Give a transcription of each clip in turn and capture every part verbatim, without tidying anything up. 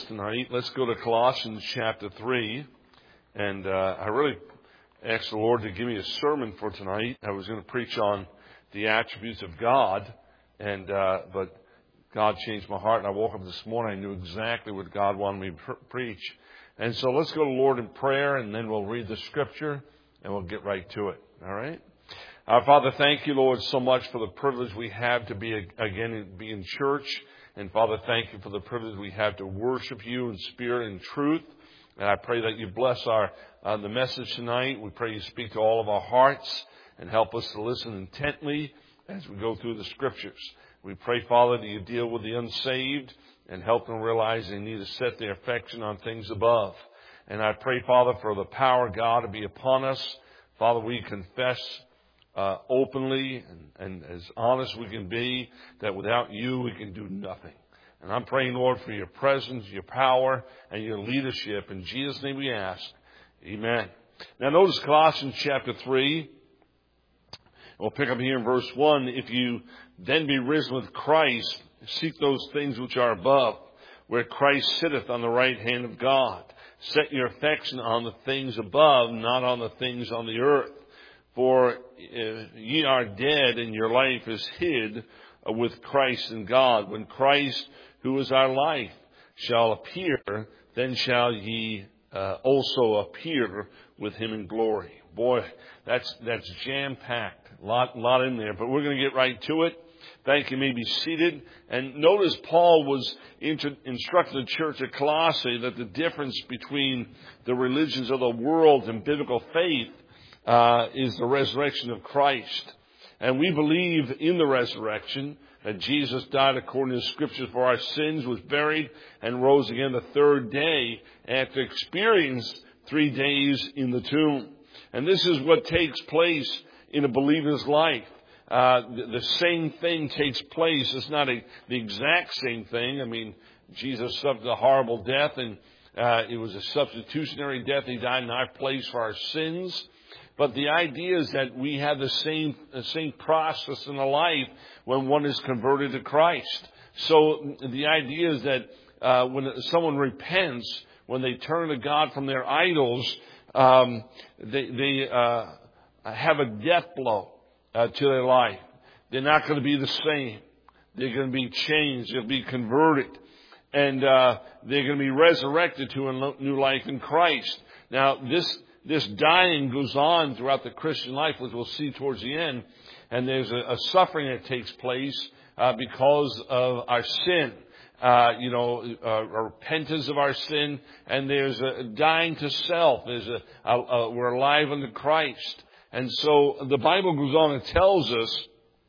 tonight. Let's go to Colossians chapter three. And uh, I really asked the Lord to give me a sermon for tonight. I was going to preach on the attributes of God, and uh, but God changed my heart, and I woke up this morning. I knew exactly what God wanted me to pr- preach. And so let's go to the Lord in prayer, and then we'll read the scripture, and we'll get right to it. All right? Our Father, thank you, Lord, so much for the privilege we have to be, again, be in church. And Father, thank you for the privilege we have to worship you in spirit and truth. And I pray that you bless our uh, the message tonight. We pray you speak to all of our hearts and help us to listen intently as we go through the scriptures. We pray, Father, that you deal with the unsaved and help them realize they need to set their affection on things above. And I pray, Father, for the power of God to be upon us. Father, we confess uh, openly and, and as honest as we can be that without you we can do nothing. And I'm praying, Lord, for your presence, your power, and your leadership. In Jesus' name we ask. Amen. Now notice Colossians chapter three. We'll pick up here in verse one. If you then be risen with Christ, seek those things which are above, where Christ sitteth on the right hand of God. Set your affection on the things above, not on the things on the earth. For ye are dead, and your life is hid with Christ in God. When Christ, who is our life, shall appear, then shall ye uh, also appear with him in glory. Boy, that's that's jam-packed. A lot, lot in there, but we're going to get right to it. Thank you. You may be seated. And notice Paul was inter- instructing the church at Colossae that the difference between the religions of the world and biblical faith uh, is the resurrection of Christ. And we believe in the resurrection, that Jesus died according to the Scriptures for our sins, was buried, and rose again the third day after experiencing three days in the tomb. And this is what takes place in a believer's life. Uh, the, the same thing takes place. It's not a, the exact same thing. I mean, Jesus suffered a horrible death, and uh, it was a substitutionary death. He died in our place for our sins. But the idea is that we have the same the same process in a life when one is converted to Christ. So the idea is that uh, when someone repents, when they turn to God from their idols, um, they, they uh, have a death blow uh, to their life. They're not going to be the same. They're going to be changed. They'll be converted. And uh, they're going to be resurrected to a new life in Christ. Now, this This dying goes on throughout the Christian life, which we'll see towards the end. And there's a, a suffering that takes place uh, because of our sin. Uh, you know, uh, a repentance of our sin. And there's a dying to self. There's a, a, a we're alive unto Christ. And so the Bible goes on and tells us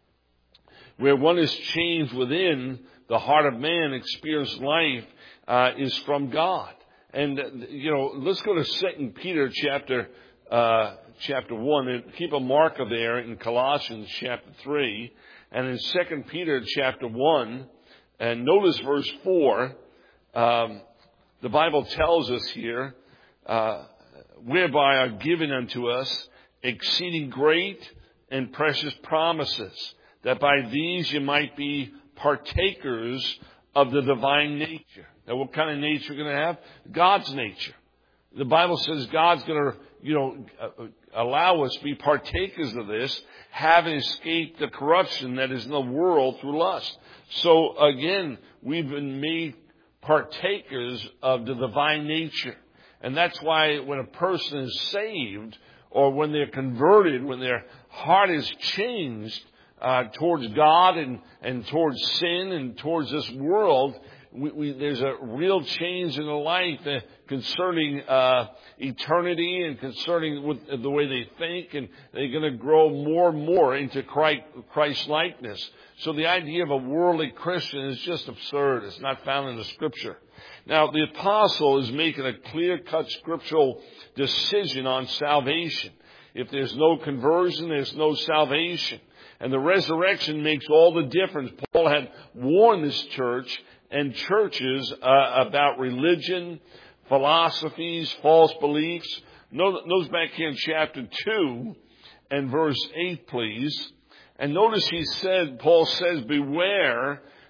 where one is changed within, the heart of man, experienced life uh, is from God. And, you know, let's go to Second Peter chapter, uh, chapter one, and keep a marker there in Colossians chapter three. And in Second Peter chapter one, and notice verse four, um, the Bible tells us here, uh, whereby are given unto us exceeding great and precious promises, that by these you might be partakers of the divine nature. Now, what kind of nature are we going to have? God's nature. The Bible says God's going to, you know, allow us to be partakers of this, having escaped the corruption that is in the world through lust. So, again, we've been made partakers of the divine nature. And that's why when a person is saved, or when they're converted, when their heart is changed uh, towards God and, and towards sin and towards this world, We, we, there's a real change in the life uh, concerning uh, eternity and concerning with, uh, the way they think, and they're going to grow more and more into Christ, Christ likeness. So the idea of a worldly Christian is just absurd. It's not found in the Scripture. Now, the apostle is making a clear-cut scriptural decision on salvation. If there's no conversion, there's no salvation. And the resurrection makes all the difference. Paul had warned this church and churches uh, about religion, philosophies, false beliefs. Notice back here in chapter two and verse eight, please. And notice he said, Paul says, beware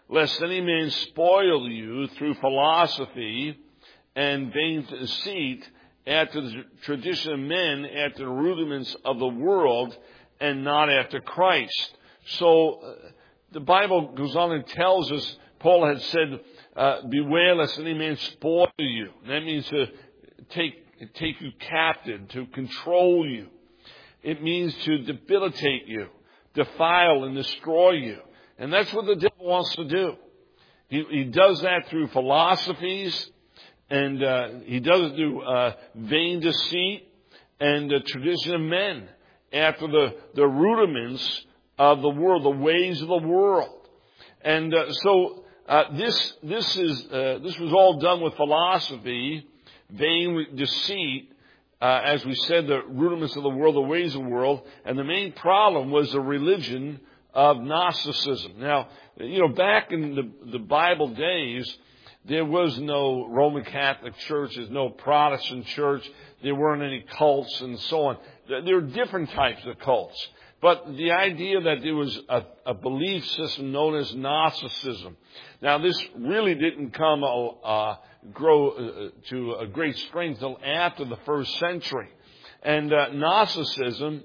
lest any man spoil you through philosophy and vain deceit, after the tradition of men, after the rudiments of the world, and not after Christ. So uh, the Bible goes on and tells us, Paul had said, uh, beware lest any man spoil you. And that means to take, take you captive, to control you. It means to debilitate you, defile and destroy you. And that's what the devil wants to do. He, he does that through philosophies, and uh, he does it through uh, vain deceit and the tradition of men, after the, the rudiments of the world, the ways of the world. And uh, so uh, this this is uh, this was all done with philosophy, vain deceit, uh, as we said, the rudiments of the world, the ways of the world. And the main problem was the religion of Gnosticism. Now, you know, back in the, the Bible days, there was no Roman Catholic churches, no Protestant church. There weren't any cults and so on. There were different types of cults. But the idea that there was a, a belief system known as Gnosticism. Now, this really didn't come uh, grow uh, to a great strength until after the first century. And uh, Gnosticism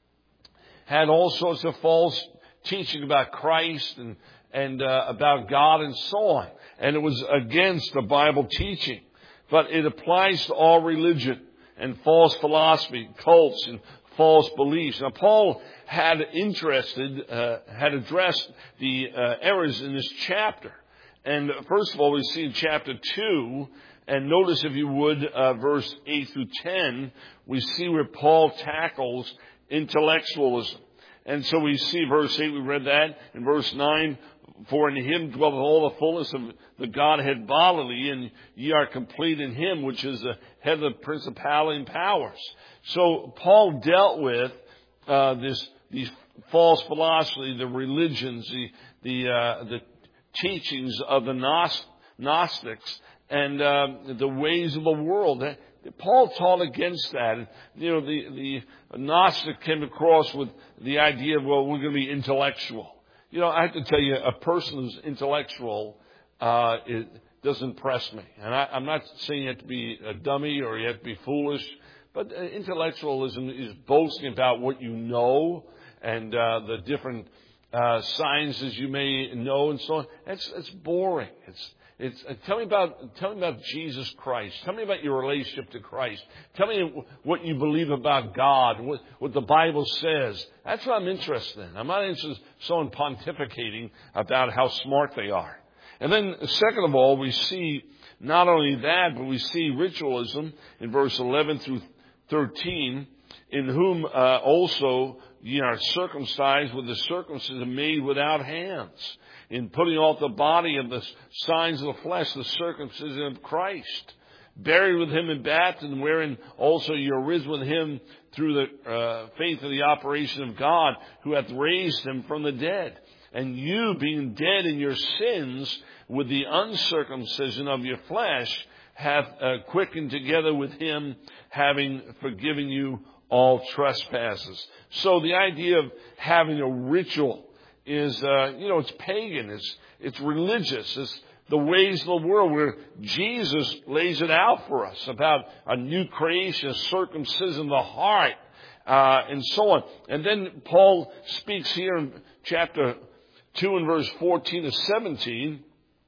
had all sorts of false teaching about Christ and and uh, about God and so on. And it was against the Bible teaching. But it applies to all religion and false philosophy, cults and false beliefs. Now, Paul had interested, uh, had addressed the uh, errors in this chapter. And first of all, we see in chapter two, and notice if you would, uh, verse eight through ten, we see where Paul tackles intellectualism. And so we see verse eight, we read that. In verse nine, for in him dwelleth all the fullness of the Godhead bodily, and ye are complete in him, which is the head of the principality and powers. So Paul dealt with uh, this these false philosophy, the religions, the the, uh, the teachings of the Gnostics, and uh, the ways of the world. Paul taught against that. You know, the, the Gnostic came across with the idea of, well, we're going to be intellectual. You know, I have to tell you, a person who's intellectual uh, it doesn't impress me. And I, I'm not saying you have to be a dummy or you have to be foolish, but uh, intellectualism is boasting about what you know and uh, the different uh, sciences you may know and so on. It's, it's boring. It's It's, uh, tell me about, tell me about Jesus Christ. Tell me about your relationship to Christ. Tell me what you believe about God, what, what the Bible says. That's what I'm interested in. I'm not interested in someone pontificating about how smart they are. And then, second of all, we see not only that, but we see ritualism in verse eleven through thirteen, in whom uh, also ye are circumcised with the circumcision made without hands, in putting off the body of the signs of the flesh, the circumcision of Christ, buried with him in baptism, wherein also you are risen with him through the uh, faith of the operation of God, who hath raised him from the dead. And you, being dead in your sins, with the uncircumcision of your flesh, hath uh, quickened together with him, having forgiven you all trespasses. So the idea of having a ritual is, uh, you know, it's pagan, it's, it's religious, it's the ways of the world, where Jesus lays it out for us about a new creation, a circumcision of the heart, uh, and so on. And then Paul speaks here in chapter two and verse fourteen to seventeen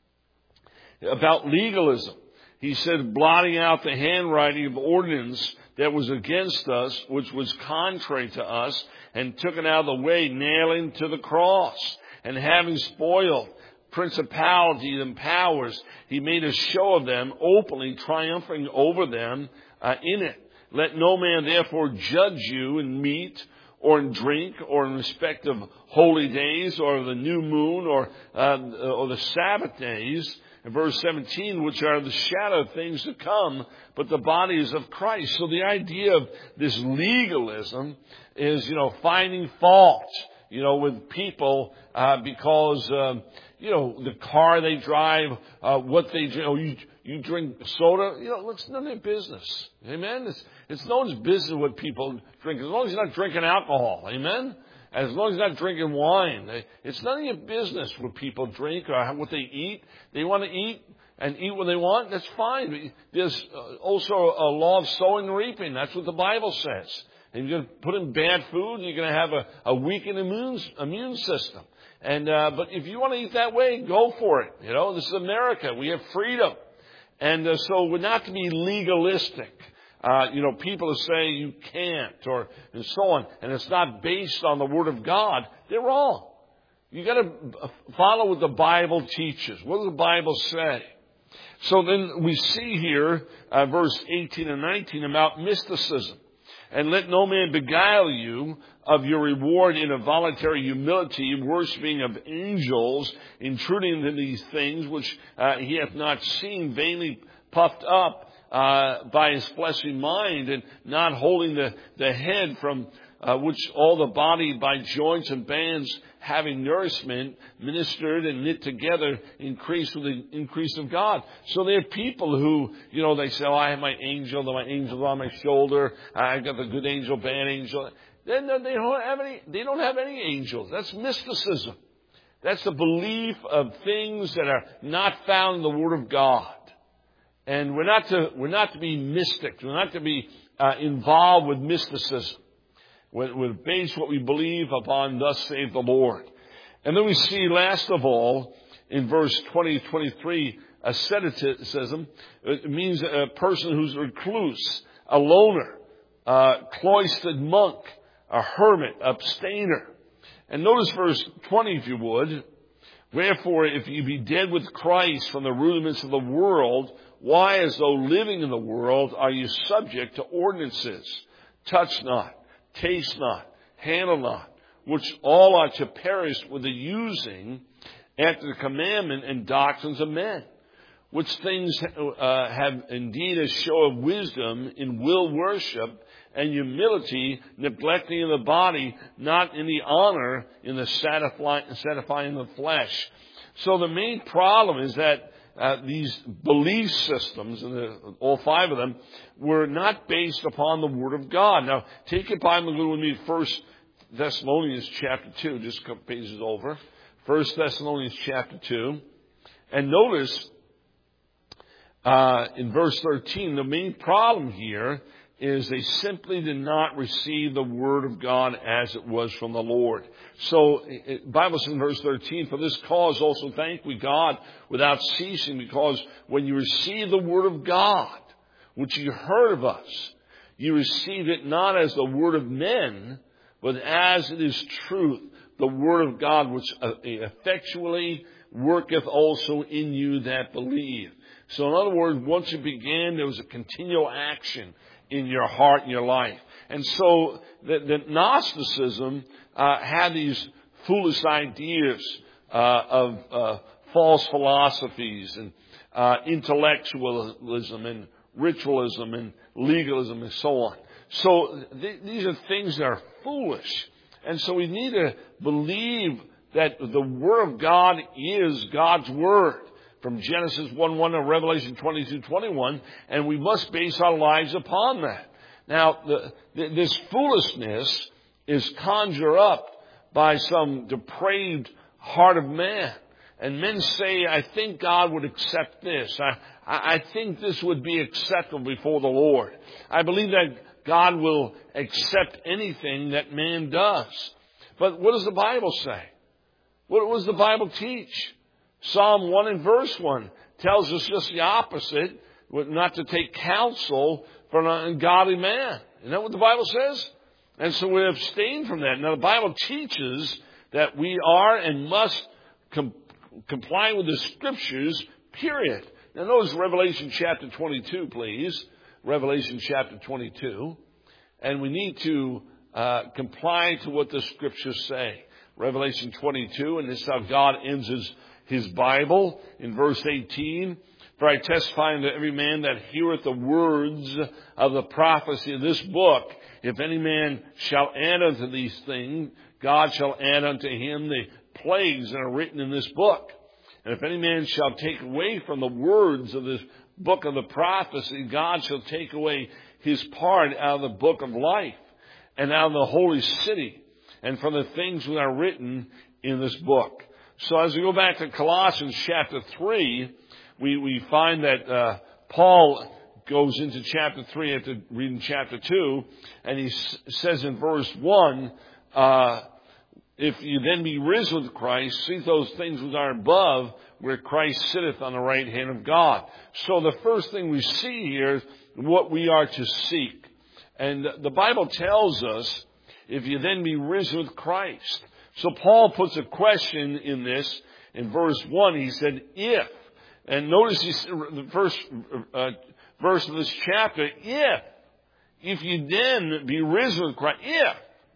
about legalism. He said, blotting out the handwriting of ordinance that was against us, which was contrary to us, and took it out of the way, nailing to the cross. And having spoiled principalities and powers, he made a show of them, openly triumphing over them uh, in it. Let no man therefore judge you in meat or in drink or in respect of holy days or of the new moon or, uh, or the Sabbath days. In verse seventeen, which are the shadow of things to come, but the body is of Christ. So the idea of this legalism is, you know, finding fault, you know, with people uh, because, um, you know, the car they drive, uh, what they drink. Oh, you, you drink soda? You know, it's none of their business. Amen? It's, it's no one's business what people drink, as long as you're not drinking alcohol. Amen? as long as you're not drinking wine. It's none of your business what people drink or what they eat. They want to eat and eat what they want. That's fine. There's also a law of sowing and reaping. That's what the Bible says. And you're going to put in bad food, you're going to have a, a weakened immune, immune system. And, uh, but if you want to eat that way, go for it. You know, this is America. We have freedom. And uh, so we're not to be legalistic. Uh, you know, people say you can't or, and so on. And it's not based on the Word of God. They're wrong. You got to follow what the Bible teaches. What does the Bible say? So then we see here, uh, verse eighteen and nineteen about mysticism. And let no man beguile you of your reward in a voluntary humility, worshipping of angels, intruding into these things which uh, he hath not seen, vainly puffed up uh, by his fleshly mind, and not holding the, the head from uh, which all the body by joints and bands having nourishment, ministered and knit together, increased with the increase of God. So there are people who, you know, they say, oh, I have my angel, my angel's on my shoulder, I've got the good angel, bad angel. Then they don't have any, they don't have any angels. That's mysticism. That's the belief of things that are not found in the Word of God. And we're not to, we're not to be mystics. We're not to be uh, involved with mysticism. We base what we believe upon, thus saith the Lord. And then we see, last of all, in verse twenty, twenty-three, asceticism. It means a person who's a recluse, a loner, a cloistered monk, a hermit, abstainer. And notice verse twenty, if you would. Wherefore, if you be dead with Christ from the rudiments of the world, why, as though living in the world, are you subject to ordinances? Touch not, taste not, handle not, which all are to perish with the using after the commandment and doctrines of men, which things uh, have indeed a show of wisdom in will worship and humility, neglecting of the body, not in the honor in the satisfying of the flesh. So the main problem is that Uh, these belief systems, and the, all five of them, were not based upon the Word of God. Now, take your Bible and go with me to First Thessalonians chapter two, just a couple pages over. First Thessalonians chapter two. And notice, uh, in verse thirteen, the main problem here is they simply did not receive the Word of God as it was from the Lord. So, the Bible says in verse thirteen, for this cause also thank we God without ceasing, because when you receive the Word of God, which you heard of us, you receive it not as the word of men, but as it is truth, the Word of God, which effectually worketh also in you that believe. So in other words, once it began, there was a continual action in your heart and your life. And so the, the Gnosticism uh, had these foolish ideas uh, of uh, false philosophies and uh, intellectualism and ritualism and legalism and so on. So th- these are things that are foolish. And so we need to believe that the Word of God is God's Word, from Genesis one one to Revelation twenty-two twenty-one, and we must base our lives upon that. Now, the, the, this foolishness is conjured up by some depraved heart of man. And men say, I think God would accept this. I, I, I think this would be acceptable before the Lord. I believe that God will accept anything that man does. But what does the Bible say? What does the Bible teach? Psalm one and verse one tells us just the opposite, not to take counsel from an ungodly man. Isn't that what the Bible says? And so we abstain from that. Now the Bible teaches that we are and must com- comply with the Scriptures, period. Now notice Revelation chapter twenty-two, please. Revelation chapter twenty-two. And we need to uh, comply to what the Scriptures say. Revelation twenty-two, and this is how God ends his His Bible in verse eighteen. For I testify unto every man that heareth the words of the prophecy of this book, if any man shall add unto these things, God shall add unto him the plagues that are written in this book. And if any man shall take away from the words of this book of the prophecy, God shall take away his part out of the book of life, and out of the holy city, and from the things that are written in this book. So as we go back to Colossians chapter three, we, we find that uh, Paul goes into chapter three after reading chapter two, and he s- says in verse one, uh, if you then be risen with Christ, seek those things which are above, where Christ sitteth on the right hand of God. So the first thing we see here is what we are to seek. And the Bible tells us, if you then be risen with Christ. So Paul puts a question in this. In verse one, he said, if. And notice he's, the first uh, verse of this chapter, if. If you then be risen with Christ, if.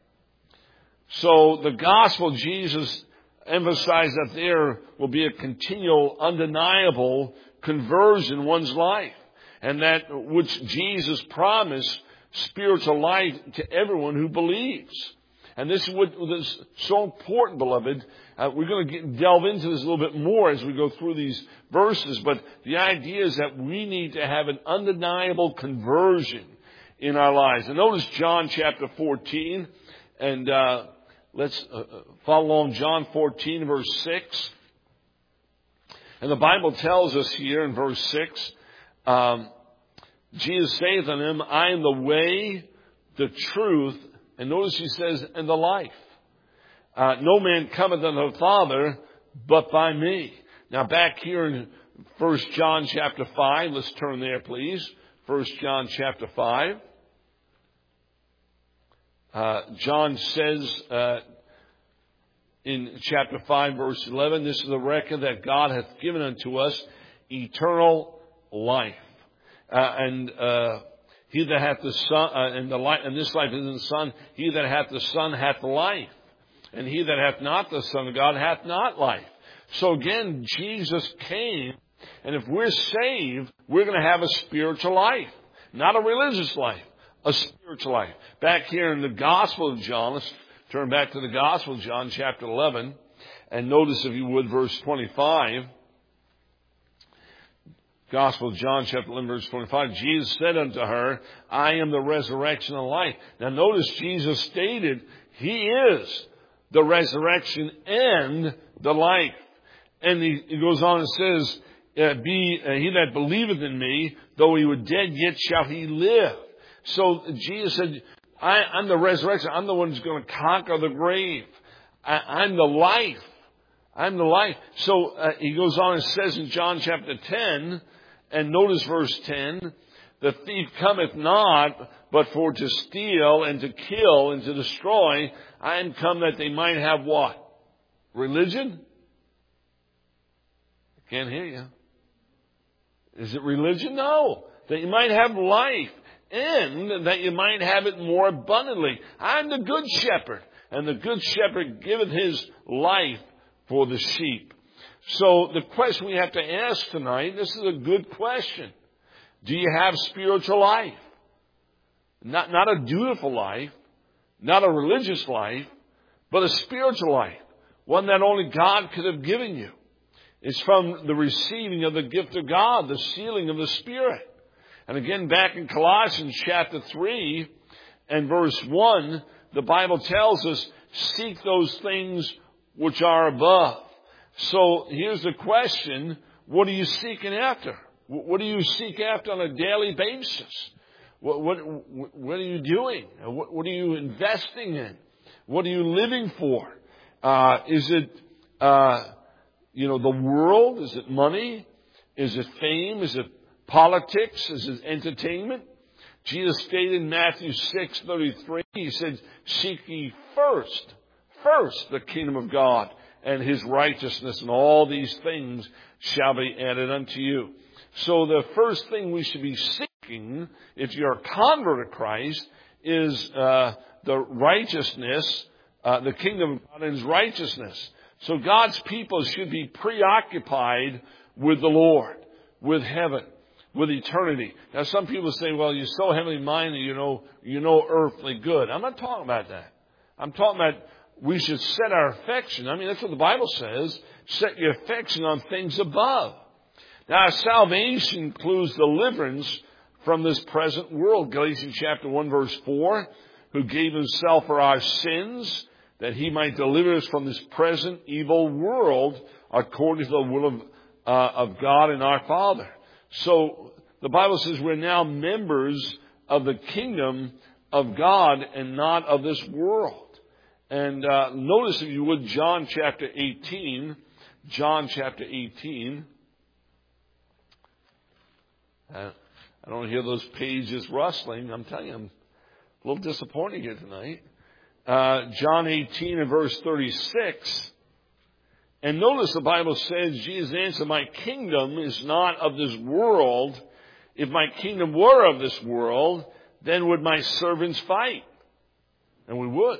So the gospel of Jesus emphasized that there will be a continual, undeniable conversion in one's life. And that which Jesus promised, spiritual life to everyone who believes. And this is what is so important, beloved. Uh, we're going to get, delve into this a little bit more as we go through these verses. But the idea is that we need to have an undeniable conversion in our lives. And notice John chapter fourteen. And uh, let's uh, follow along John fourteen, verse six. And the Bible tells us here in verse six, um, Jesus saith unto him, I am the way, the truth, and notice he says, and the life. Uh, no man cometh unto the Father but by me. Now back here in First John chapter five, let's turn there please. First John chapter five. Uh, John says uh, in chapter five, verse eleven, this is the record that God hath given unto us eternal life. Uh, and uh, he that hath the Son, uh, and the life, and this life is in the Son, he that hath the Son hath life. And he that hath not the Son of God hath not life. So again, Jesus came, and if we're saved, we're going to have a spiritual life. Not a religious life, a spiritual life. Back here in the Gospel of John, let's turn back to the Gospel of John, chapter eleven, and notice, if you would, verse twenty-five. Gospel of John, chapter eleven, verse twenty-five. Jesus said unto her, I am the resurrection and life. Now notice Jesus stated, He is the resurrection and the life. And he, he goes on and says, uh, be uh, he that believeth in me, though he were dead, yet shall he live. So Jesus said, I, I'm the resurrection. I'm the one who's going to conquer the grave. I, I'm the life. I'm the life. So uh, he goes on and says in John chapter ten, and notice verse ten, the thief cometh not, but for to steal and to kill and to destroy. I am come that they might have what? Religion? I can't hear you. Is it religion? No. That you might have life, and that you might have it more abundantly. I'm the good shepherd, and the good shepherd giveth his life for the sheep. So the question we have to ask tonight, this is a good question. Do you have spiritual life? Not, not a dutiful life, not a religious life, but a spiritual life. One that only God could have given you. It's from the receiving of the gift of God, the sealing of the Spirit. And again, back in Colossians chapter three and verse one, the Bible tells us, seek those things which are above. So here's the question, what are you seeking after? What do you seek after on a daily basis? What, what, what are you doing? What, what are you investing in? What are you living for? Uh, is it, uh, you know, the world? Is it money? Is it fame? Is it politics? Is it entertainment? Jesus stated in Matthew six thirty-three, he said, seek ye first, first the kingdom of God and his righteousness, and all these things shall be added unto you. So the first thing we should be seeking, if you're a convert to Christ, is uh, the righteousness, uh, the kingdom of God and his righteousness. So God's people should be preoccupied with the Lord, with heaven, with eternity. Now some people say, well, you're so heavenly minded, you know, you know earthly good. I'm not talking about that. I'm talking about we should set our affection. I mean, that's what the Bible says. Set your affection on things above. Now, salvation includes deliverance from this present world. Galatians chapter one, verse four, who gave himself for our sins, that he might deliver us from this present evil world according to the will of, uh, of God and our Father. So the Bible says we're now members of the kingdom of God and not of this world. And uh, notice, if you would, John chapter eighteen. John chapter eighteen. Uh, I don't hear those pages rustling. I'm telling you, I'm a little disappointed here tonight. Uh, John eighteen and verse thirty-six. And notice the Bible says, Jesus answered, my kingdom is not of this world. If my kingdom were of this world, then would my servants fight? And we would.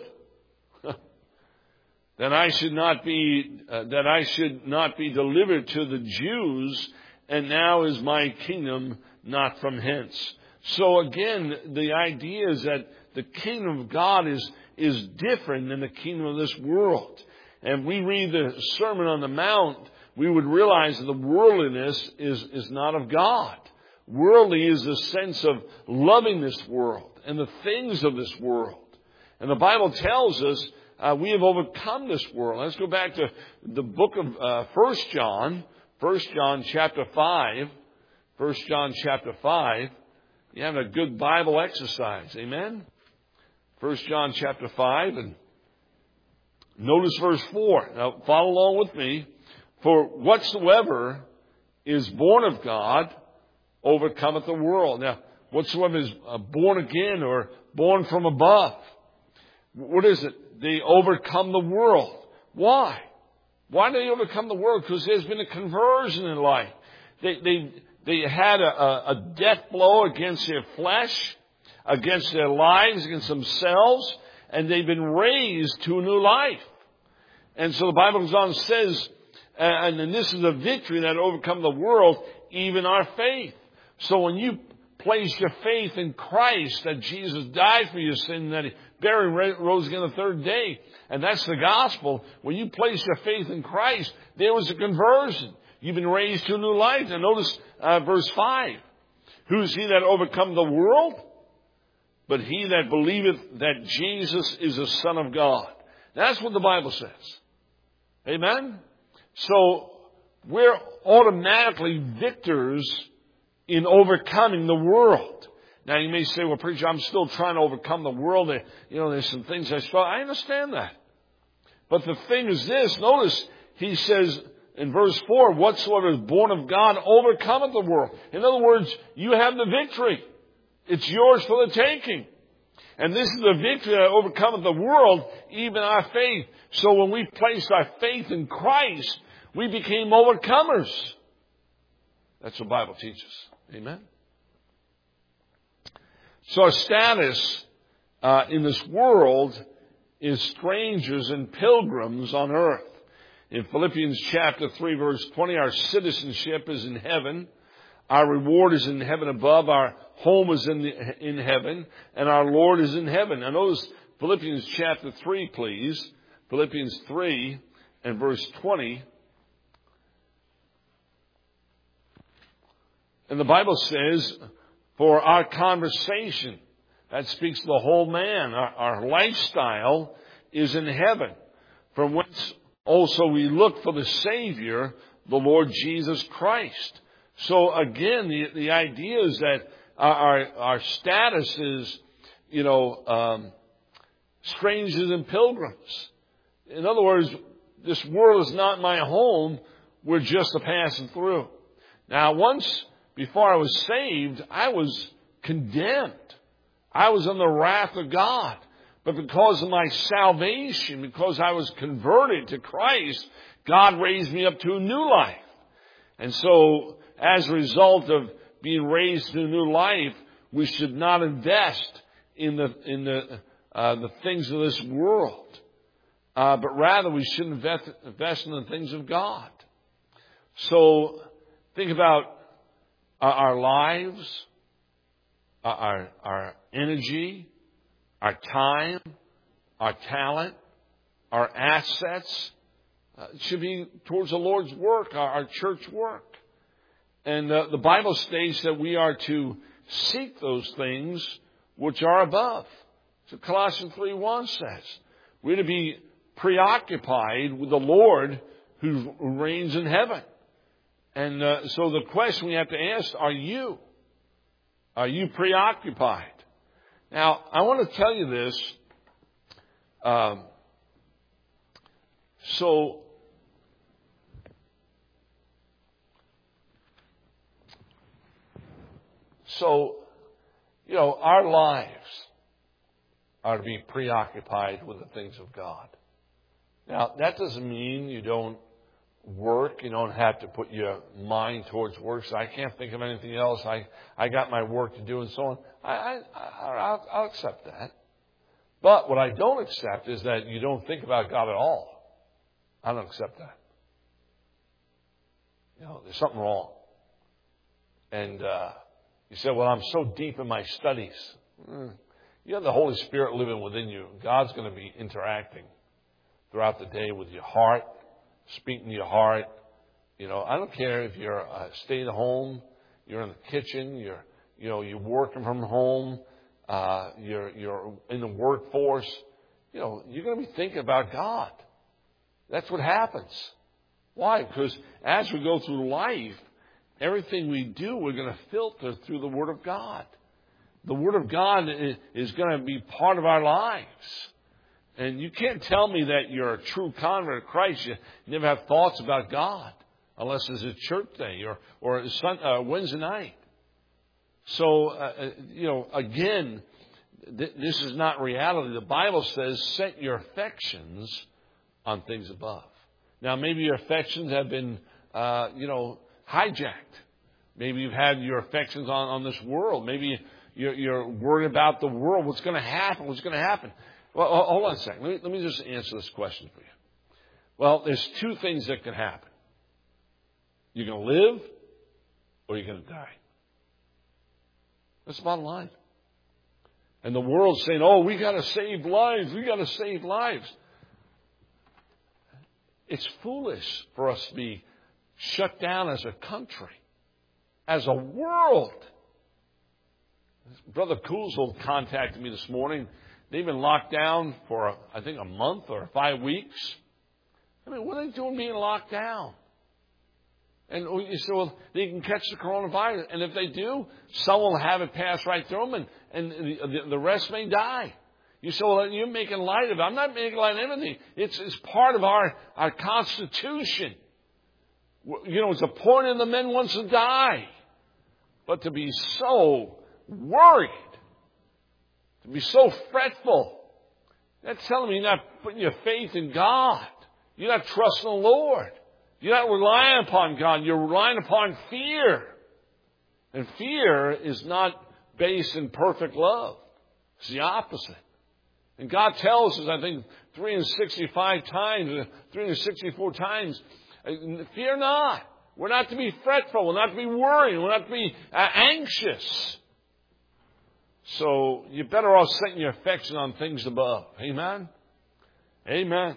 That I should not be, uh, that I should not be delivered to the Jews, and now is my kingdom not from hence. So again, the idea is that the kingdom of God is, is different than the kingdom of this world. And we read the Sermon on the Mount, we would realize that the worldliness is, is not of God. Worldly is the sense of loving this world and the things of this world. And the Bible tells us uh, we have overcome this world. Let's go back to the book of uh, First John, First John chapter five. First John chapter five. You have a good Bible exercise. Amen? First John chapter five, and notice verse four. Now follow along with me. For whatsoever is born of God overcometh the world. Now, whatsoever is born again or born from above, what is it? They overcome the world. Why? Why do they overcome the world? Because there's been a conversion in life. They they they had a, a, a death blow against their flesh, against their lives, against themselves, and they've been raised to a new life. And so the Bible goes on and says, and, and this is a victory that overcome the world, even our faith. So when you place your faith in Christ, that Jesus died for your sin, that he buried and rose again the third day, and that's the gospel. When you place your faith in Christ, there was a conversion. You've been raised to a new life. And notice uh, verse five. Who is he that overcome the world? But he that believeth that Jesus is the Son of God. That's what the Bible says. Amen? So we're automatically victors in overcoming the world. Now you may say, well, preacher, I'm still trying to overcome the world. You know, there's some things I struggle. I understand that. But the thing is this. Notice he says in verse four, whatsoever is born of God overcometh the world. In other words, you have the victory. It's yours for the taking. And this is the victory that overcometh the world, even our faith. So when we placed our faith in Christ, we became overcomers. That's what the Bible teaches. Amen? So our status uh, in this world is strangers and pilgrims on earth. In Philippians chapter three, verse twenty, our citizenship is in heaven. Our reward is in heaven above. Our home is in the, in heaven. And our Lord is in heaven. Now notice Philippians chapter three, please. Philippians three and verse twenty. And the Bible says, for our conversation, that speaks to the whole man, our, our lifestyle is in heaven, from whence also we look for the Savior, the Lord Jesus Christ. So again, the, the idea is that our, our status is, you know, um, strangers and pilgrims. In other words, this world is not my home. We're just a passing through. Now, once before I was saved, I was condemned. I was in the wrath of God. But because of my salvation, because I was converted to Christ, God raised me up to a new life. And so, as a result of being raised to a new life, we should not invest in the in the uh, the things of this world, uh, but rather we should invest, invest in the things of God. So, think about our, our lives, our our energy, our time, our talent, our assets. Uh, it should be towards the Lord's work, our, our church work. And uh, the Bible states that we are to seek those things which are above. So Colossians three one says, we're to be preoccupied with the Lord who reigns in heaven. And uh, so the question we have to ask, are you? Are you preoccupied? Now, I want to tell you this. Um, so, so, you know, our lives are to be preoccupied with the things of God. Now, that doesn't mean you don't work. You don't have to put your mind towards work. So I can't think of anything else. I, I got my work to do and so on. I, I, I, I'll, I'll accept that. But what I don't accept is that you don't think about God at all. I don't accept that. You know, there's something wrong. And uh, you say, well, I'm so deep in my studies. Mm. You have the Holy Spirit living within you. God's going to be interacting throughout the day with your heart, speaking to your heart. You know, I don't care if you're uh, staying at home, you're in the kitchen, you're, you know, you're working from home, uh, you're, you're in the workforce. You know, you're going to be thinking about God. That's what happens. Why? Because as we go through life, everything we do, we're going to filter through the Word of God. The Word of God is going to be part of our lives. And you can't tell me that you're a true convert of Christ. You never have thoughts about God unless it's a church day or, or a Sun, uh, Wednesday night. So, uh, you know, again, th- this is not reality. The Bible says, set your affections on things above. Now, maybe your affections have been, uh, you know, hijacked. Maybe you've had your affections on, on this world. Maybe you're, you're worried about the world. What's going to happen? What's going to happen? Well, hold on a second. Let me, let me just answer this question for you. Well, there's two things that can happen. You're going to live or you're going to die. That's the bottom line. And the world's saying, oh, we got to save lives. We got to save lives. It's foolish for us to be shut down as a country, as a world. Brother Kuzel contacted me this morning. They've been locked down for, I think, a month or five weeks. I mean, what are they doing being locked down? And you say, well, they can catch the coronavirus. And if they do, some will have it pass right through them, and, and the, the rest may die. You say, well, you're making light of it. I'm not making light of anything. It's, it's part of our, our Constitution. You know, it's appointed the men once to die. But to be so worried, to be so fretful, that's telling me you're not putting your faith in God. You're not trusting the Lord. You're not relying upon God. You're relying upon fear. And fear is not based in perfect love. It's the opposite. And God tells us, I think, three hundred sixty-five times, three hundred sixty-four times, fear not. We're not to be fretful. We're not to be worried. We're not to be uh, anxious. So you're better off setting your affection on things above. Amen? Amen.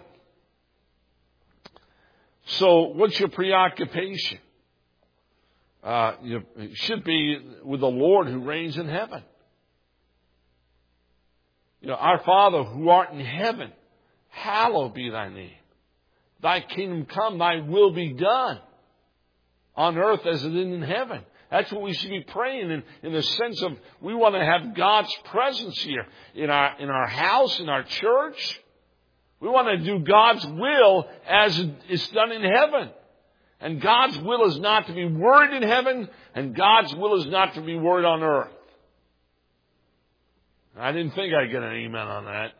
So what's your preoccupation? Uh, you, it should be with the Lord who reigns in heaven. You know, our Father who art in heaven, hallowed be thy name. Thy kingdom come, thy will be done on earth as it is in heaven. That's what we should be praying in, in the sense of we want to have God's presence here in our, in our house, in our church. We want to do God's will as it's done in heaven. And God's will is not to be worried in heaven, and God's will is not to be worried on earth. I didn't think I'd get an amen on that.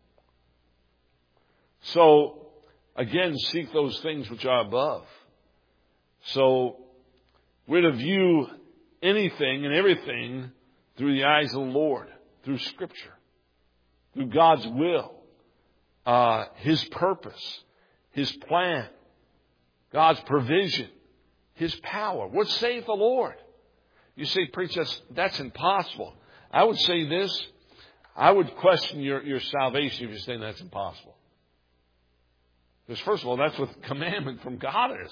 So, again, seek those things which are above. So, we're to view anything and everything through the eyes of the Lord, through Scripture, through God's will, uh, His purpose, His plan, God's provision, His power. What saith the Lord? You say, preacher, that's, that's impossible. I would say this. I would question your, your salvation if you're saying that's impossible. Because first of all, that's what the commandment from God is.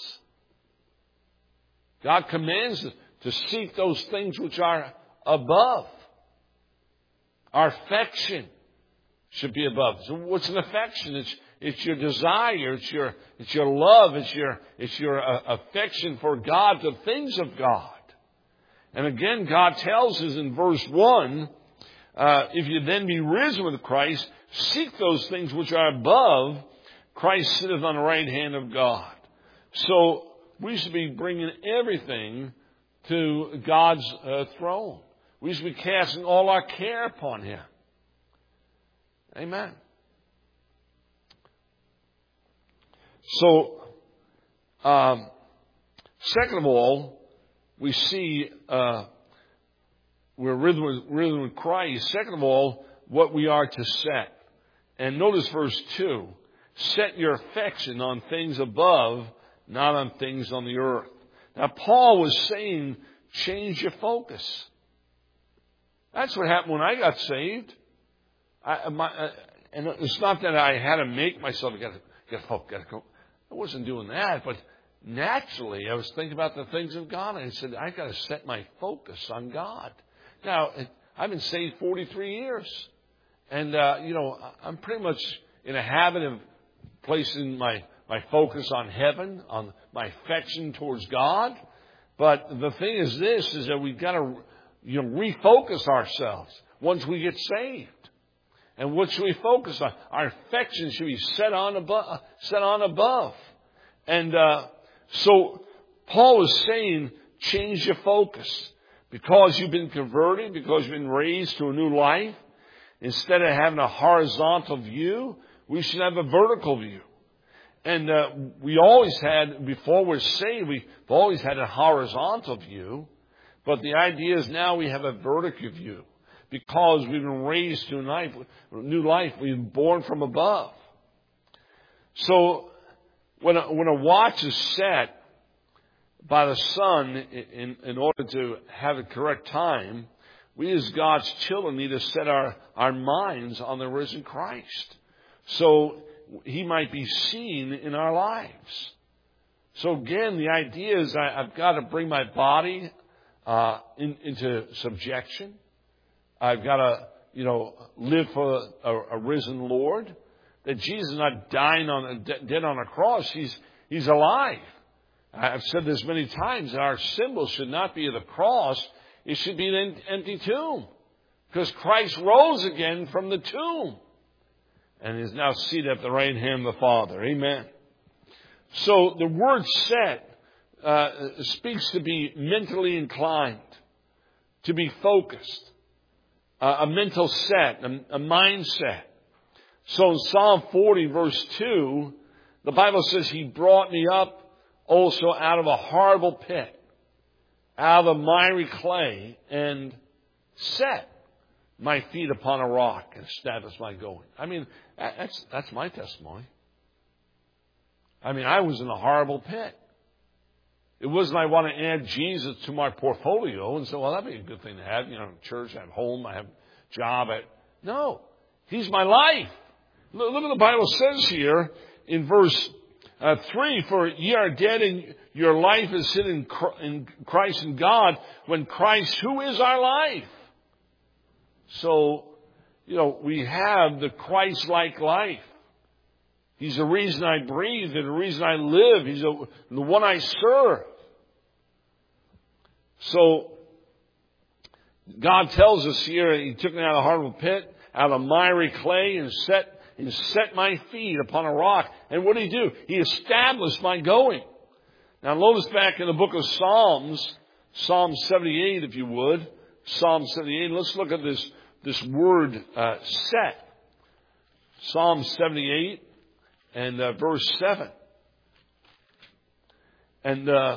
God commands us to seek those things which are above. Our affection should be above. So what's an affection? It's, it's your desire, it's your, it's your love, it's your, it's your uh, affection for God, the things of God. And again, God tells us in verse one, uh, if you then be risen with Christ, seek those things which are above. Christ sitteth on the right hand of God. So we should be bringing everything to God's uh, throne. We should be casting all our care upon Him. Amen. So, um, second of all, we see uh, we're risen with, risen with Christ. Second of all, what we are to set. And notice verse two. Set your affection on things above, not on things on the earth. Now, Paul was saying, change your focus. That's what happened when I got saved. I, my, uh, and it's not that I had to make myself, got to, got to, got to go. I wasn't doing that, but naturally I was thinking about the things of God, and I said, I got to set my focus on God. Now, I've been saved forty-three years, and uh, you know, I'm pretty much in a habit of placing my my focus on heaven, on my affection towards God. But the thing is, this is that we've got to, you know, refocus ourselves once we get saved. And what should we focus on? Our affection should be set on above. Set on above. And uh, so Paul is saying, change your focus. Because you've been converted, because you've been raised to a new life, instead of having a horizontal view, we should have a vertical view. And uh, we always had, before we're saved, we've always had a horizontal view. But the idea is now we have a vertical view. Because we've been raised to a life, new life, we've been born from above. So when a, when a watch is set by the sun in, in order to have the correct time, we as God's children need to set our, our minds on the risen Christ. So He might be seen in our lives. So again, the idea is I, I've got to bring my body uh, in, into subjection. I've got to, you know, live for a, a risen Lord. That Jesus is not dying on, dead on a cross. He's, he's alive. I've said this many times, that our symbol should not be the cross. It should be an empty tomb. Because Christ rose again from the tomb. And is now seated at the right hand of the Father. Amen. So the word set uh, speaks to be mentally inclined. To be focused. Uh, a mental set, a, a mindset. So in Psalm forty verse two, the Bible says He brought me up also out of a horrible pit, out of the miry clay, and set my feet upon a rock and established my going. I mean, that's, that's my testimony. I mean, I was in a horrible pit. It wasn't I want to add Jesus to my portfolio and say, well, that'd be a good thing to have. You know, church, I have home, I have job. I... No, He's my life. Look what the Bible says here in verse uh, three. For ye are dead and your life is hid in Christ and God, when Christ, who is our life. So, you know, we have the Christ-like life. He's the reason I breathe and the reason I live. He's the, the one I serve. So, God tells us here, He took me out of the horrible pit, out of the miry clay, and set, and set my feet upon a rock. And what did He do? He established my going. Now, notice back in the book of Psalms, Psalm seventy-eight, if you would. Psalm seventy-eight. Let's look at this, this word, uh, set. Psalm seventy-eight and uh, verse seven. And, uh,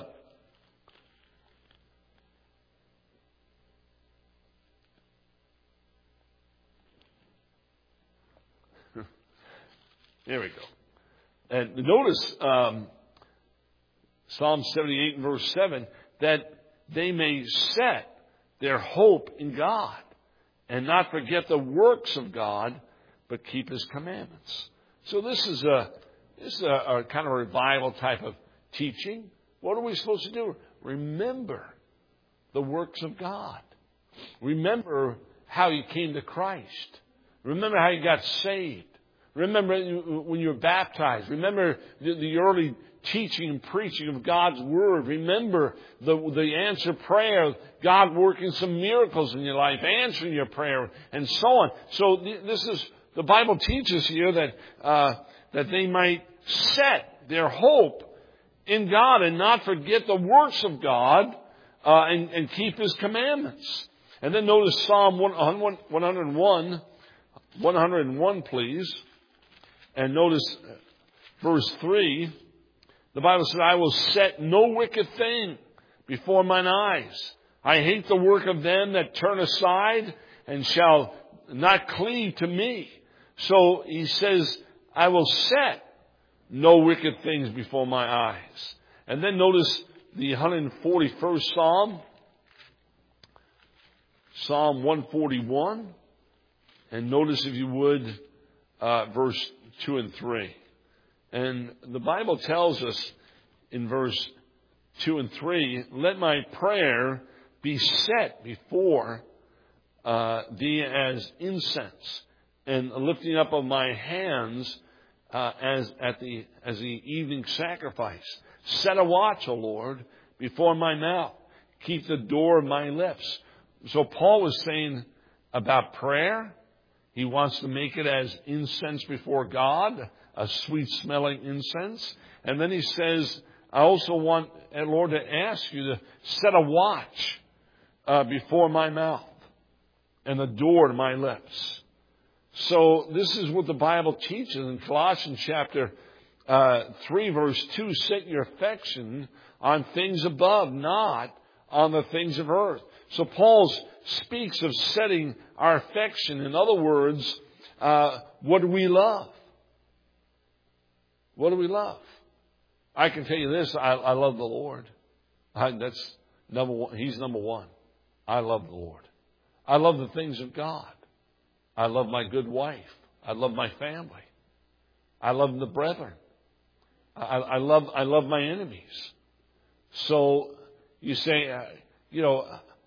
there we go. And notice, um, Psalm seventy-eight and verse seven, that they may set their hope in God and not forget the works of God, but keep His commandments. So this is a, this is a, a kind of revival type of teaching. What are we supposed to do? Remember the works of God. Remember how you came to Christ. Remember how you got saved. Remember when you were baptized. Remember the, the early teaching and preaching of God's Word. Remember the, the answered prayer, God working some miracles in your life, answering your prayer, and so on. So this is, the Bible teaches here that, uh, that they might set their hope in God and not forget the works of God, uh, and, and keep His commandments. And then notice Psalm one hundred one, one hundred one, please. And notice verse three. The Bible says, I will set no wicked thing before mine eyes. I hate the work of them that turn aside and shall not cleave to me. So he says, I will set no wicked things before my eyes. And then notice the one hundred forty-first Psalm. Psalm one forty-one. And notice, if you would, uh, verse two and three. And the Bible tells us in verse two and three, let my prayer be set before uh, thee as incense, and lifting up of my hands uh, as at the as the evening sacrifice. Set a watch, O Lord, before my mouth. Keep the door of my lips. So Paul was saying about prayer, he wants to make it as incense before God, a sweet-smelling incense. And then he says, I also want, Lord, to ask you to set a watch uh, before my mouth and the door to my lips. So this is what the Bible teaches in Colossians chapter uh, three, verse two. Set your affection on things above, not on the things of earth. So Paul speaks of setting our affection. In other words, uh, what do we love? What do we love? I can tell you this, I, I love the Lord. I, that's number one. He's number one. I love the Lord. I love the things of God. I love my good wife. I love my family. I love the brethren. I, I love I love my enemies. So you say, uh, you know,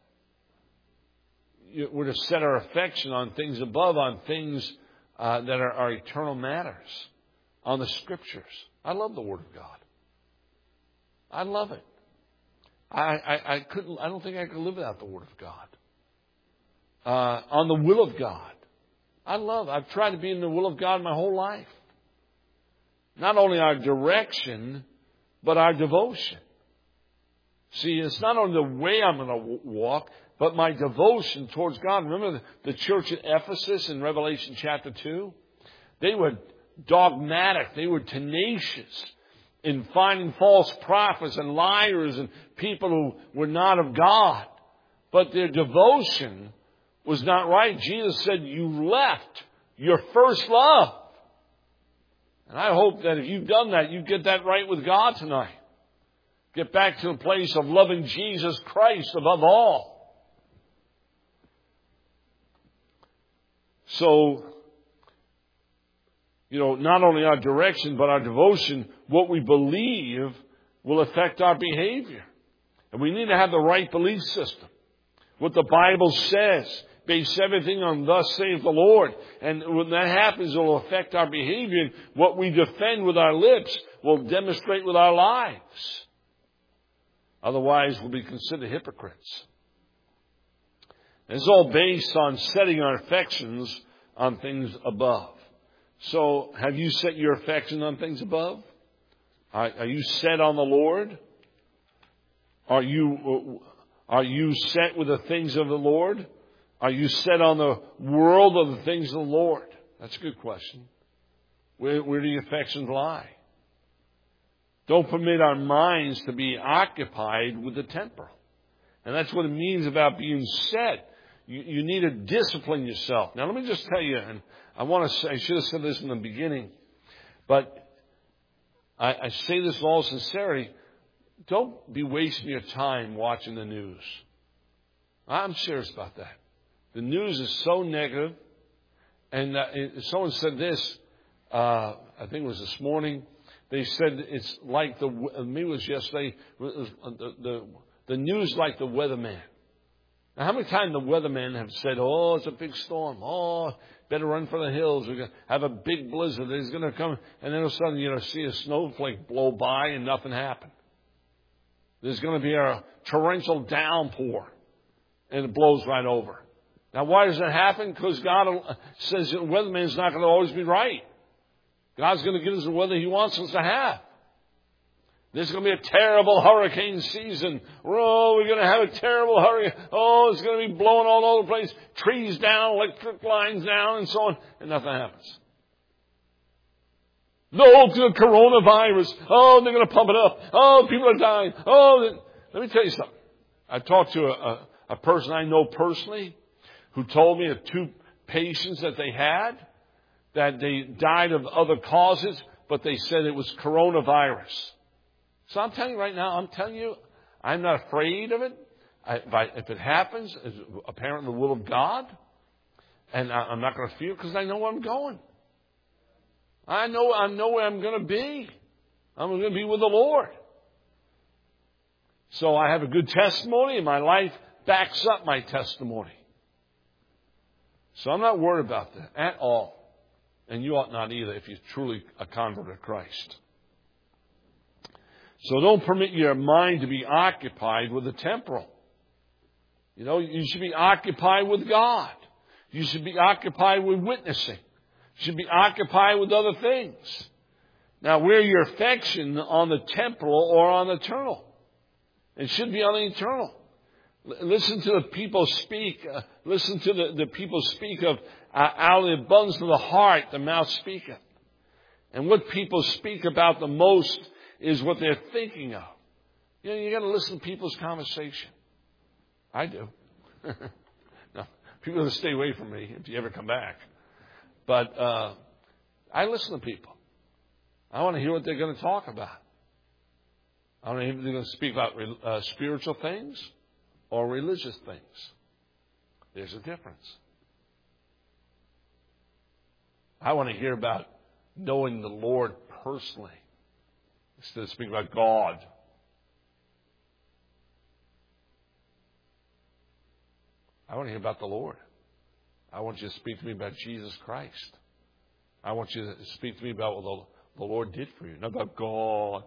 we're to set our affection on things above, on things uh, that are, are eternal matters, on the Scriptures. I love the Word of God. I love it. I, I, I couldn't. I don't think I could live without the Word of God. Uh, on the will of God. I love. I've tried to be in the will of God my whole life. Not only our direction, but our devotion. See, it's not only the way I'm going to walk, but my devotion towards God. Remember the church at Ephesus in Revelation chapter two? They were dogmatic. They were tenacious in finding false prophets and liars and people who were not of God. But their devotion was not right. Jesus said, you left your first love. And I hope that if you've done that, you get that right with God tonight. Get back to the place of loving Jesus Christ above all. So, you know, not only our direction, but our devotion, what we believe will affect our behavior. And we need to have the right belief system. What the Bible says. Base everything on thus saith the Lord. And when that happens, it will affect our behavior. And what we defend with our lips will demonstrate with our lives. Otherwise, we'll be considered hypocrites. And it's all based on setting our affections on things above. So, have you set your affection on things above? Are, are you set on the Lord? Are you, are you set with the things of the Lord? Are you set on the world or the things of the Lord? That's a good question. Where, where do your affections lie? Don't permit our minds to be occupied with the temporal. And that's what it means about being set. You, you need to discipline yourself. Now, let me just tell you, and I want to say, I should have said this in the beginning, but I, I say this in all sincerity. Don't be wasting your time watching the news. I'm serious about that. The news is so negative. And uh, it, someone said this, uh, I think it was this morning. They said it's like the, maybe it was yesterday, it was the, the, the news like the weatherman. Now, how many times the weathermen have said, oh, it's a big storm. Oh, better run for the hills. We're going to have a big blizzard. It's going to come. And then all of a sudden, you know, see a snowflake blow by and nothing happened. There's going to be a torrential downpour. And it blows right over. Now, why does that happen? Because God says the weatherman's not going to always be right. God's going to give us the weather He wants us to have. There's going to be a terrible hurricane season. Oh, we're going to have a terrible hurricane. Oh, it's going to be blowing all over the place. Trees down, electric lines down, and so on. And nothing happens. No, to the coronavirus. Oh, they're going to pump it up. Oh, people are dying. Oh, let me tell you something. I talked to a, a, a person I know personally who told me of two patients that they had, that they died of other causes, but they said it was coronavirus. So I'm telling you right now, I'm telling you, I'm not afraid of it. I, if, I, if it happens, it's apparently the will of God. And I, I'm not going to fear because I know where I'm going. I know, I know where I'm going to be. I'm going to be with the Lord. So I have a good testimony, and my life backs up my testimony. So I'm not worried about that at all. And you ought not either if you're truly a convert of Christ. So don't permit your mind to be occupied with the temporal. You know, you should be occupied with God. You should be occupied with witnessing. You should be occupied with other things. Now, where your affection on the temporal or on the eternal? It should be on the eternal. Listen to the people speak. Uh, listen to the, the people speak of uh, out of the abundance of the heart, the mouth speaketh. And what people speak about the most is what they're thinking of. You know, you got to listen to people's conversation. I do. No, people have to stay away from me if you ever come back. But uh, I listen to people. I want to hear what they're going to talk about. I want to hear if they're going to speak about uh, spiritual things or religious things. There's a difference. I want to hear about knowing the Lord personally instead of speaking about God. I want to hear about the Lord. I want you to speak to me about Jesus Christ. I want you to speak to me about what the, the Lord did for you, not about God.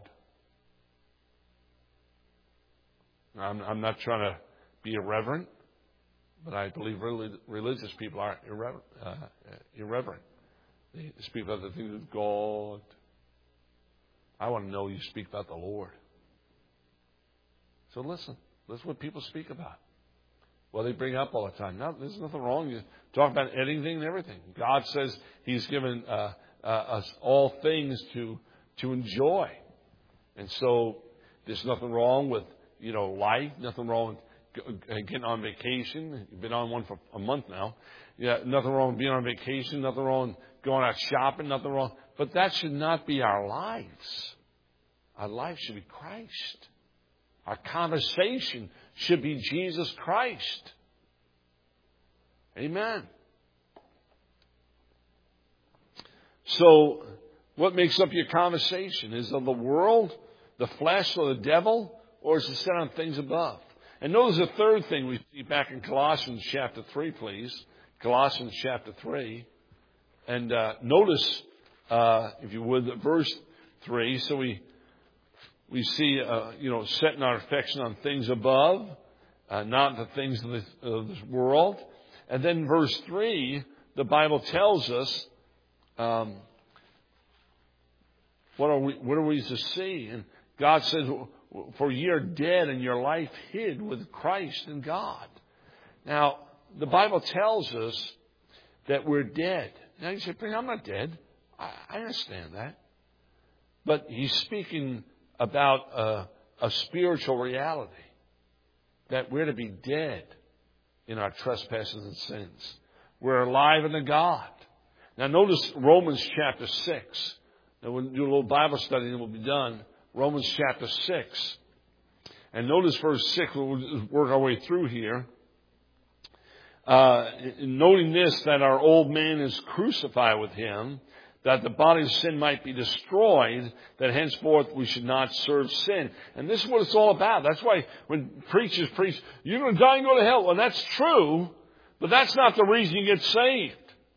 I'm, I'm not trying to be irreverent, but I believe really, religious people are irreverent. Uh, irreverent. They speak about the things of God. I want to know you speak about the Lord. So listen. Listen what people speak about. Well, they bring up all the time. No, there's nothing wrong. You talk about anything and everything. God says He's given uh, uh, us all things to to enjoy. And so there's nothing wrong with, you know, life. Nothing wrong with getting on vacation. You've been on one for a month now. Yeah, nothing wrong with being on vacation. Nothing wrong with going out shopping. Nothing wrong. But that should not be our lives. Our life should be Christ. Our conversation should be Jesus Christ. Amen. So, what makes up your conversation? Is it the world, the flesh, or the devil? Or is it set on things above? And notice the third thing we see back in Colossians chapter three, please. Colossians chapter three. And uh, notice, uh, if you would, verse three. So we we see, uh, you know, setting our affection on things above, uh, not the things of this, of this world. And then verse three, the Bible tells us, um, what are we, what are we to see? And God says, for ye are dead and your life hid with Christ in God. Now, the Bible tells us that we're dead. Now you say, I'm not dead. I, I understand that. But He's speaking about a, a spiritual reality. That we're to be dead in our trespasses and sins. We're alive unto God. Now notice Romans chapter six. Now we'll do a little Bible study and we'll be done. Romans chapter six. And notice verse six. We'll just work our way through here. Uh, noting this, that our old man is crucified with Him, that the body of sin might be destroyed, that henceforth we should not serve sin. And this is what it's all about. That's why when preachers preach, you're going to die and go to hell. Well, that's true, but that's not the reason you get saved.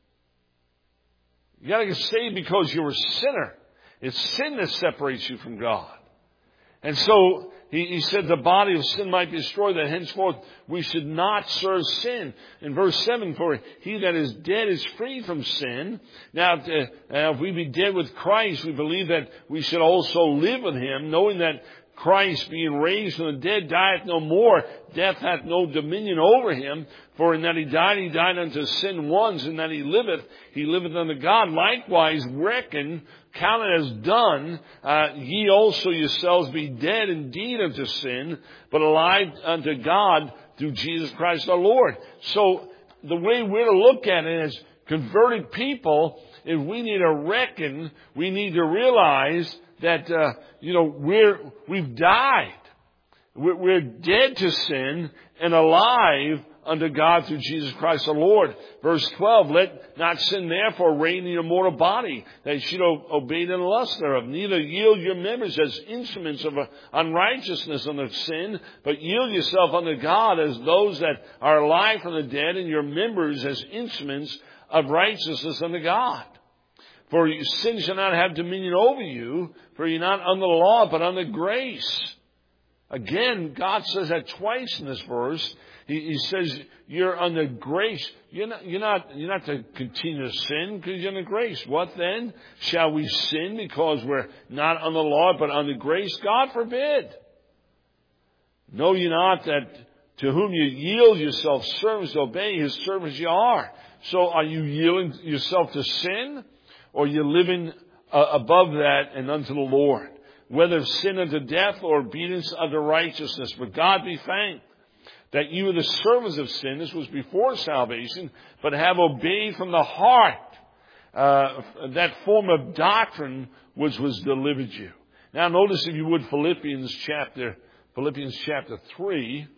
You got to get saved because you're a sinner. It's sin that separates you from God. And so he, he said the body of sin might be destroyed, that henceforth we should not serve sin. In verse seven, for he that is dead is free from sin. Now, if, uh, if we be dead with Christ, we believe that we should also live with him, knowing that Christ, being raised from the dead, dieth no more. Death hath no dominion over him. For in that he died, he died unto sin once. In that he liveth, he liveth unto God. Likewise, reckon, count it as done, uh, ye also yourselves be dead indeed unto sin, but alive unto God through Jesus Christ our Lord. So, the way we're to look at it as converted people, if we need to reckon, we need to realize that, uh, you know, we're, we've died. We're, we're dead to sin and alive unto God through Jesus Christ our Lord. Verse twelve, let not sin therefore reign in your mortal body, that you should obey the lust thereof. Neither yield your members as instruments of unrighteousness unto sin, but yield yourself unto God as those that are alive from the dead, and your members as instruments of righteousness unto God. For sin shall not have dominion over you, for you're not under the law, but under grace. Again, God says that twice in this verse. He, he says you're under grace. You're not, you're not, you're not to continue to sin because you're under grace. What then? Shall we sin because we're not under the law, but under grace? God forbid. Know ye not that to whom you yield yourself servants to obey, his servants you are. So are you yielding yourself to sin? Or you're living uh, above that and unto the Lord, whether sin unto death or obedience unto righteousness. But God be thanked that you are the servants of sin. This was before salvation, but have obeyed from the heart uh, that form of doctrine which was delivered you. Now, notice if you would Philippians chapter Philippians chapter three,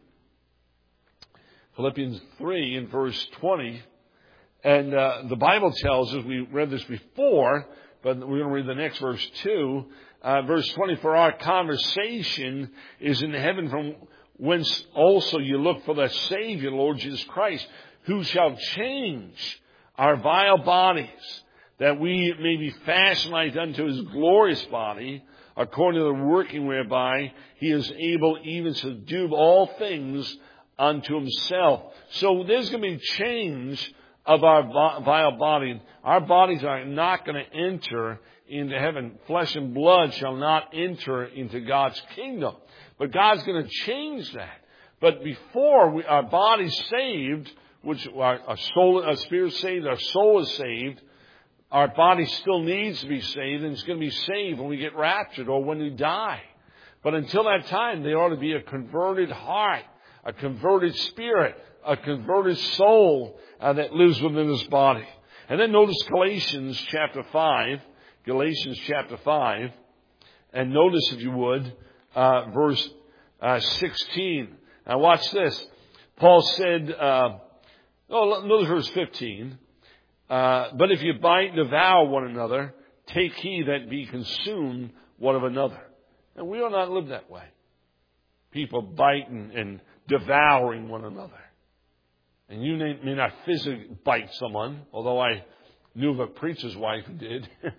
Philippians three in verse twenty. And uh, the Bible tells us, we read this before, but we're going to read the next verse too. Uh, verse twenty, for our conversation is in heaven, from whence also you look for the Savior, Lord Jesus Christ, who shall change our vile bodies, that we may be fashioned like unto his glorious body, according to the working whereby he is able even to do all things unto himself. So there's going to be change of our vile body. Our bodies are not going to enter into heaven. Flesh and blood shall not enter into God's kingdom. But God's going to change that. But before we, our body's saved, which our, our soul, our spirit saved, our soul is saved, our body still needs to be saved, and it's going to be saved when we get raptured or when we die. But until that time, there ought to be a converted heart, a converted spirit, a converted soul uh, that lives within this body. And then notice Galatians chapter five, Galatians chapter five, and notice, if you would, uh, verse uh, sixteen. Now watch this. Paul said, uh, oh, notice verse fifteen. Uh, but if you bite and devour one another, take heed that be consumed one of another. And we will not live that way. People biting and devouring one another. And you may, may not physically bite someone, although I knew of a preacher's wife who did. It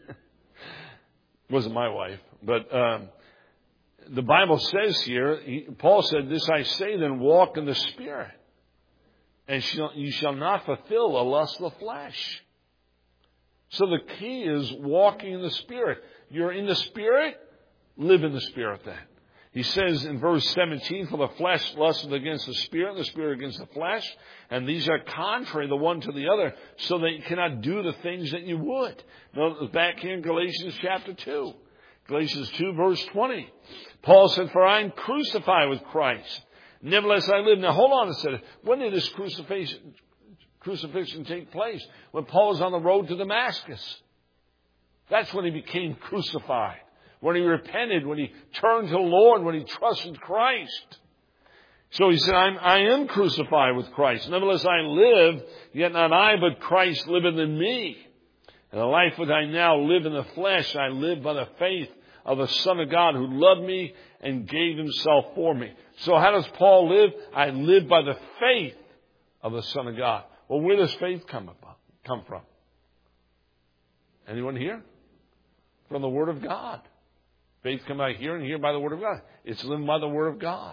wasn't my wife. But um, the Bible says here, he, Paul said, this I say, then walk in the Spirit, and shall, you shall not fulfill the lust of the flesh. So the key is walking in the Spirit. You're in the Spirit, live in the Spirit then. He says in verse seventeen, for the flesh lusteth against the Spirit, and the Spirit against the flesh, and these are contrary the one to the other, so that you cannot do the things that you would. Notice back here in Galatians chapter two. Galatians two verse twenty. Paul said, for I am crucified with Christ. Nevertheless I live. Now hold on a second. When did this crucifixion, crucifixion take place? When Paul was on the road to Damascus. That's when he became crucified. When he repented, when he turned to the Lord, when he trusted Christ. So he said, I'm, I am crucified with Christ. Nevertheless I live, yet not I, but Christ liveth in me. And the life which I now live in the flesh, I live by the faith of the Son of God who loved me and gave himself for me. So how does Paul live? I live by the faith of the Son of God. Well, where does faith come about, come from? Anyone here? From the Word of God. Faith comes by hearing, and hear by the Word of God. It's living by the Word of God.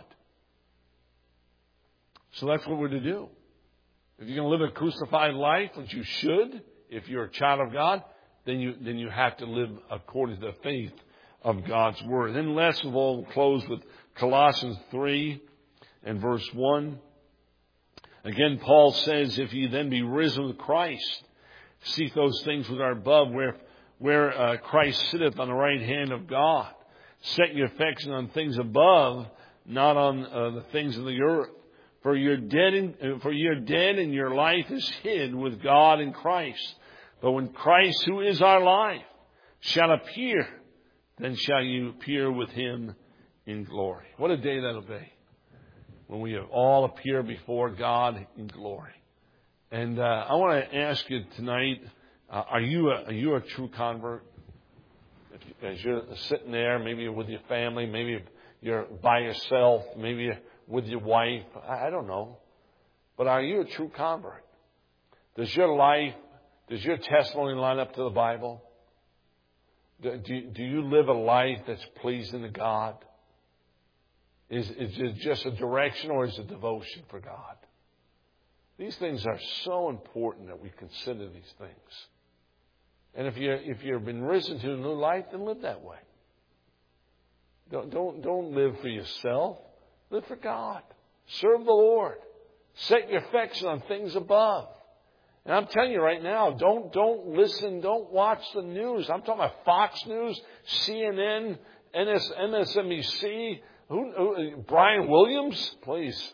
So that's what we're to do. If you're going to live a crucified life, which you should, if you're a child of God, then you then you have to live according to the faith of God's Word. Then last of all, we'll close with Colossians three and verse one. Again, Paul says, if ye then be risen with Christ, seek those things which are above, where, where uh, Christ sitteth on the right hand of God. Set your affection on things above, not on uh, the things of the earth. For you're dead, in, for you're dead, and your life is hid with God in Christ. But when Christ, who is our life, shall appear, then shall you appear with him in glory. What a day that'll be, when we all appear before God in glory. And uh, I want to ask you tonight: uh, Are you a, are you a true convert? If you, as you're sitting there, maybe you're with your family, maybe you're by yourself, maybe you're with your wife, I don't know. But are you a true convert? Does your life, does your testimony line up to the Bible? Do, do, do you live a life that's pleasing to God? Is, is it just a direction, or is it devotion for God? These things are so important that we consider these things. And if you if you've been risen to a new life, then live that way. Don't don't don't live for yourself. Live for God. Serve the Lord. Set your affection on things above. And I'm telling you right now, don't don't listen, don't watch the news. I'm talking about Fox News, C N N, M S N B C, who, who, Brian Williams, please.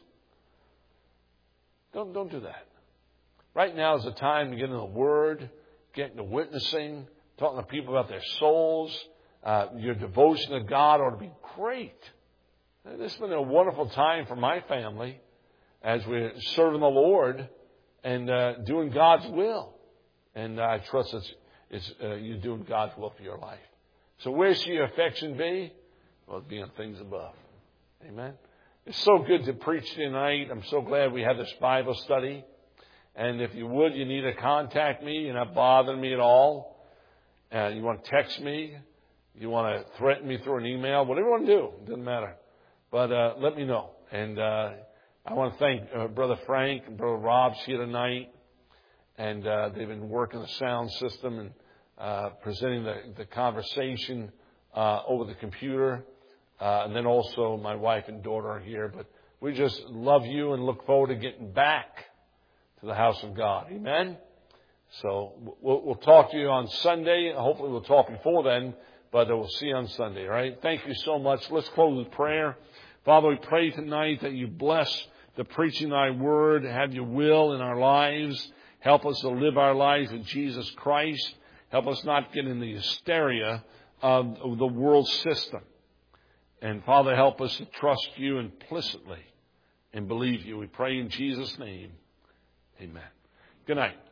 Don't don't do that. Right now is the time to get into the Word, get into witnessing, talking to people about their souls. Uh, your devotion to God ought to be great. This has been a wonderful time for my family as we're serving the Lord and uh, doing God's will. And I trust it's, it's uh, you doing God's will for your life. So where should your affection be? Well, it'll be on things above. Amen. It's so good to preach tonight. I'm so glad we had this Bible study. And if you would, you need to contact me. You're not bothering me at all. Uh, you want to text me. You want to threaten me through an email. Whatever you want to do. It doesn't matter. But uh, let me know. And uh, I want to thank uh, Brother Frank and Brother Rob's here tonight. And uh, they've been working the sound system and uh, presenting the, the conversation uh, over the computer. Uh, and then also my wife and daughter are here. But we just love you and look forward to getting back to the house of God. Amen? So we'll, we'll talk to you on Sunday. Hopefully we'll talk before then. But we'll see you on Sunday, all right? Thank you so much. Let's close with prayer. Father, we pray tonight that you bless the preaching of thy word, have your will in our lives. Help us to live our lives with Jesus Christ. Help us not get in the hysteria of the world system. And Father, help us to trust you implicitly and believe you. We pray in Jesus' name. Amen. Good night.